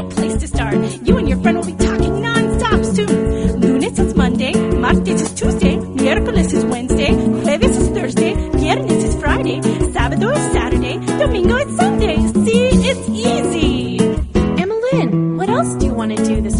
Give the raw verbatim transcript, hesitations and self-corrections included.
great place to start. You and your friend will be talking non-stop soon. Lunes is Monday, martes is Tuesday, miércoles is Wednesday, jueves is Thursday, viernes is Friday, sábado is Saturday, domingo is Sunday. See, it's easy. Emmalyn, what else do you want to do this